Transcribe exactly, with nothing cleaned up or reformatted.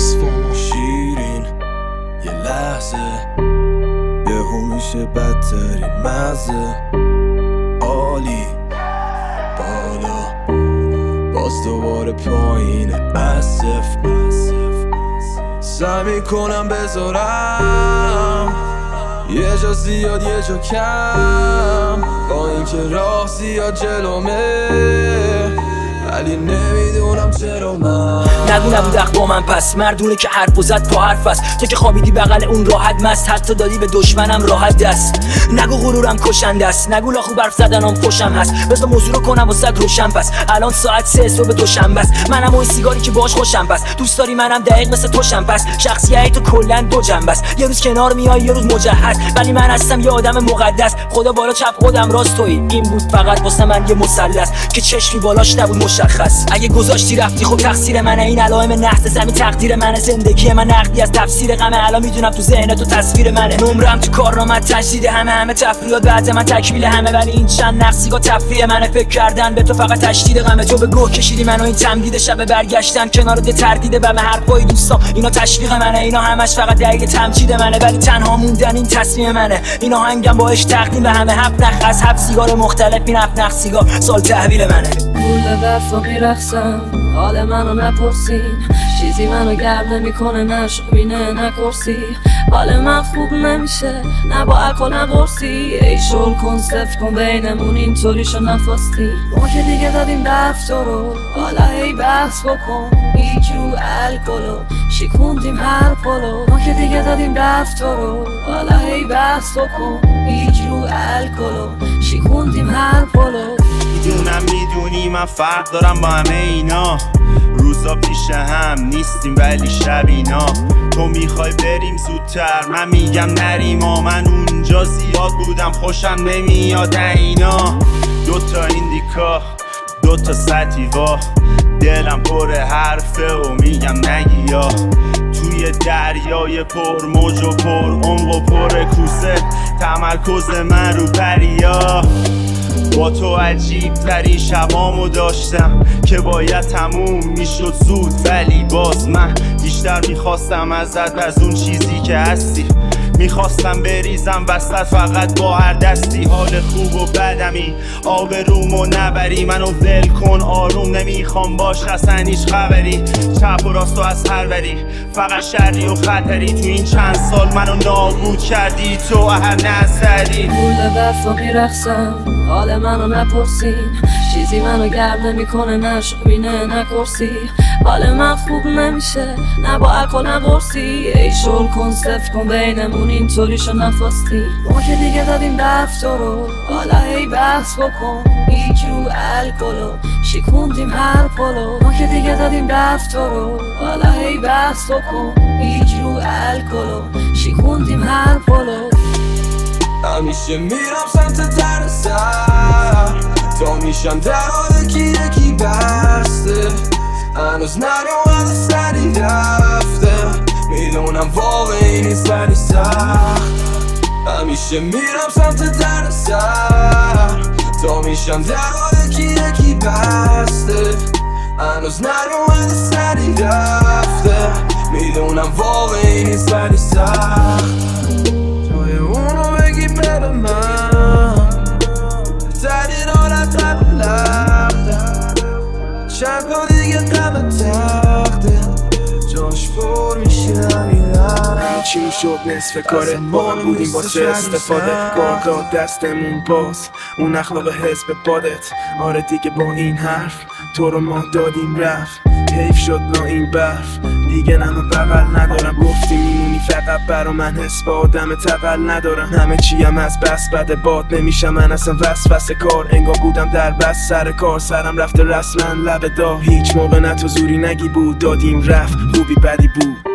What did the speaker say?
ایکس فامو شیرین یه لحظه یهو میشه بدترین مزه عالی بالا باز دوباره پایین اسف سعی میکنم بذارم یه جا زیاد یه جا کم با اینکه راه زیاد جلومه ولی نمیدونم چرا من نگو نبود با من پس مردونه که حرف و زد پا حرف است. تو که خوابیدی بغل اون راحت مست حتی دادی به دشمنم راحت دست. نگو غرورم کشنده است نگو لاخو برف زدنم خوشم هست. بذار موضوع رو کنم واسه روشن پس الان ساعت سه صبح دوشنبه است. منم اون سیگاری که باهاش خوشم پس دوست داری منم دقیق مثل توشم پس شخصیت تو کلا دو جنبه است. یه روز کنار میای یه روز مجهز ولی من هستم یه آدم مقدس. خدا بالا چپ خودم راست تویی این بود فقط واسه من یه مثلث که چشمی بالاش نبود مشخص. اگه گذاشتی رفتی خب تقصیر منه. این علائم نحس زمین تقدیر منه. زندگی من نقدی از تفسیر غمه. الان میدونم تو ذهن تو تصویر منه. نمرم تو کارنامه تجدید همه همه تفریحات بعد من تکمیل همه ولی این چند نقصیگا تفریح منه. فکر کردن به تو فقط تشدید غمه. تو به گوه کشیدی منو این تمدید شب برگشتن کنار ده تردیده بم حرفای دوستان اینا تشویق منه. اینا همش فقط دلیل تمجید منه ولی تنها موندن این تصمیم منه. اینا هنگم باش تقدیم به همه هفت نخ از هفت سیگار مختلف. این هفت نخ سیگار سال تحویل منه. گول برفا میرخصم حال منو نپرسین چیزی منو گرد نمیکنه نشوینه نکرسی. حال من خوب نمیشه نه با عقل نقرسی. ای شل کن صفر کن بینمون اینطوریشو نفاستی. ما که دیگه دادیم رفتار رو حالا هی بحث بکن. هیچ رو الکلو شکوندیم هر پلو. ما که دیگه دادیم رفتار رو حالا هی بحث بکن. هیچ رو الکلو شکوندیم هر پلو. میدونم میدونی من فرق دارم با همه اینا. روزا پیش هم نیستیم ولی شب اینا. تو میخوای بریم زودتر من میگم نریم. من اونجا زیاد بودم خوشم نمیاد اینا. دوتا ایندیکا دوتا ستیوا دلم پر حرفه و میگم نگی یا. توی دریای پر موج و پر عمق و پر کوسه تمرکز من رو بریا. با تو عجیب ترین شبامو داشتم که باید تموم میشد زود ولی باز من بیشتر میخواستم ازت از اون چیزی که هستی. میخواستم بریزم وسط فقط با هر دستی. حال خوب و بدمی آبرومو نبری. منو ول کن آروم نمیخوام باش اصلا هیچ خبری. چپ و راستو از هر وری فقط شری و خطری. تو این چند سال منو نابود کردی تو هر نظری. گول برفا میرخصم حال منو نپرسین چیزی منو گرد نمیکنه نشوینه نکرسی. حال من خوب نمیشه نه با عقل نقرسی. ای شل کن صفر کن بینمون اینطوریشو نفاستی. ما که دیگه دادیم رفتار رو حالا هی بحث بکن. هیچ رو الکلو شکوندیم هر پلو. ما که دیگه دادیم رفتار رو حالا هی بحث بکن. هیچ رو الکلو شکوندیم هر پلو. همیشه میرم سمت در سر تا میشم در حال که یکی بسته. هنوز نریومده سری رفته میدونم واقعی نیست ولی سخت. همیشه میرم سمت در سر تا میشم در حال که یکی بسته. هنوز نریومده سری رفته میدونم واقعی نیست ولی سخت. جای اونو بگی بده من تردید حالت قبل لخته. شب دیگه قبل تخته جاش پر میشه همین چی شد نصف کاره با هم بودیم واسه استفاده. کار داد دستمون باز اون اخلاق حزب بادت. آره دیگه با این حرف تو رو ما دادیم رفت. حیف شد نا این برف دیگه نمه بغل ندارم. گفتی میمونی فقط برا من حس با آدم تقل ندارم. همه چیم از بس بده باد نمیشم من اصلا وسوسه کار. انگار بودم در بس سر کار سرم رفته رسما لب دا. هیچ موقع نه تو زوری نگی بود دادیم رفت خوبی بدی بود.